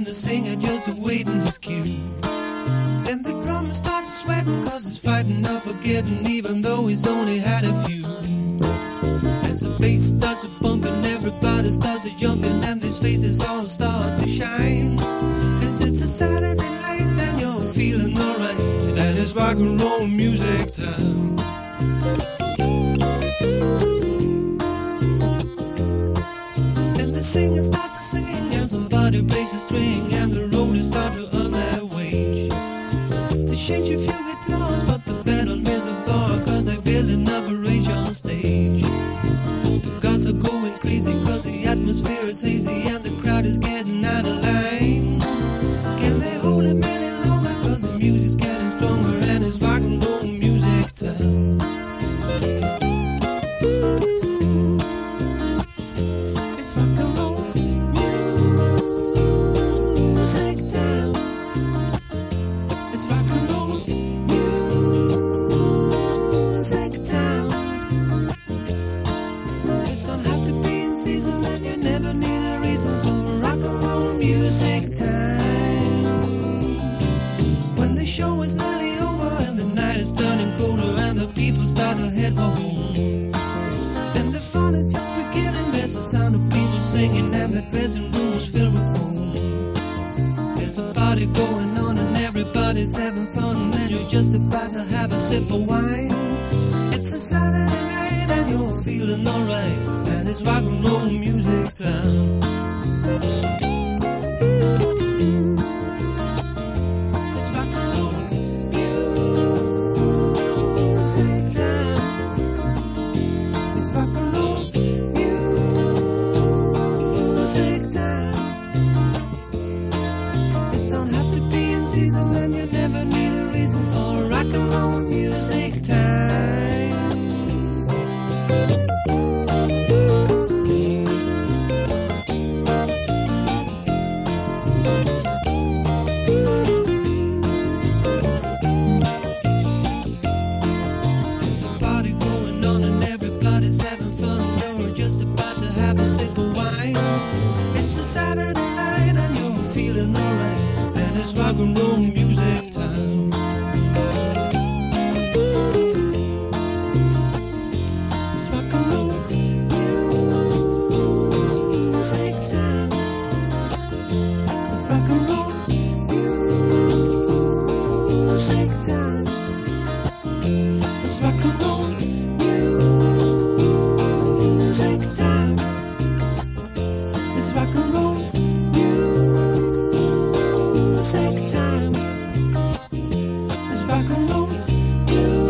the singer just awaiting his cue. Then the drummer starts sweating cause he's fighting or forgetting, even though he's only had a few. As the bass starts to bumping, everybody starts to jumping, and these faces all start to shine. Cause it's a Saturday night and you're feeling alright, and it's rock and roll music time. And the singer starts to sing, and somebody plays a string, and the roadies start to earn their wage. They change a few guitars, but the band don't miss a bar, cause they're building up a rage on stage. The gods are going crazy cause the atmosphere is hazy, and the crowd is getting out of line. Can they hold it any longer, cause the music's getting stronger, and it's rock and roll music time. It's rock and roll music time. It's rock and roll music time. It don't have to be in season, and you never need a reason for rock and roll music time. When the show is nearly over and the night is turning colder, and the people start to head for home, then the fun is just beginning. There's the sound of people singing, and the dressing room is filled with foam. There's a party going on and everybody's having fun, and you're just about to have a sip of wine. It's a Saturday night and you're feeling alright, and it's rock and roll music time. It's rock and roll music time. It's rock and roll music time. It don't have to be in season, and you never need a reason for rock and roll music time. There's a party going on and everybody's having fun, and we're just about to have a sip of wine. It's a Saturday night and you're feeling alright, and it's rock and roll music time. It's rock and roll music time. It's rock and roll music time. It's rock and roll music time. It's rock and roll music time. It's rock and roll music.